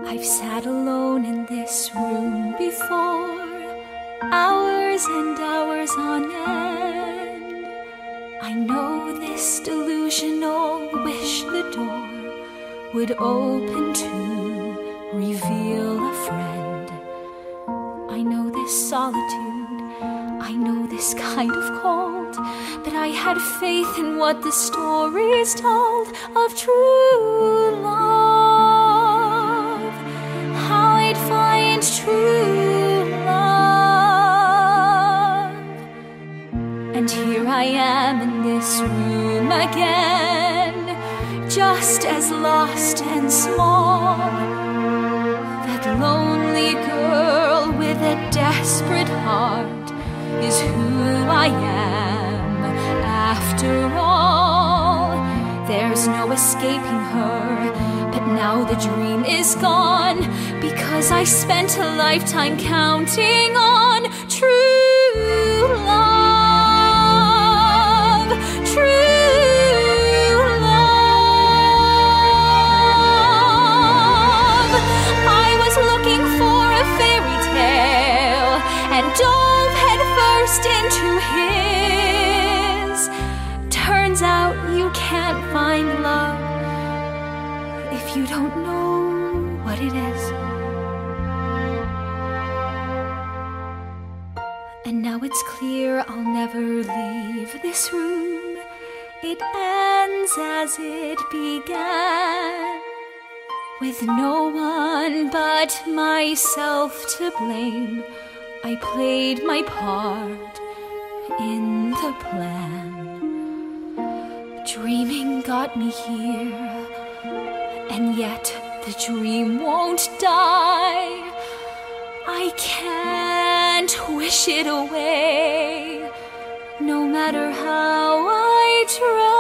I've sat alone in this room before, hours and hours on end. I know this delusional wish the door would open to reveal a friend. I know this solitude, I know this kind of cold, but I had faith in what the stories told of true love, how I'd find true love. And here I am in this room again, just as lost and small. That lonely girl with a desperate heart is who I am after all. There's no escaping her, but now the dream is gone, because I spent a lifetime counting on true love, true love. I was looking for a fairy tale and dove head first into his. Turns out you can't find love if you don't know what it is. And now it's clear I'll never leave this room. It ends as it began, with no one but myself to blame. I played my part in the plan. Dreaming got me here, and yet the dream won't die. I can't wish it away, no matter how I try.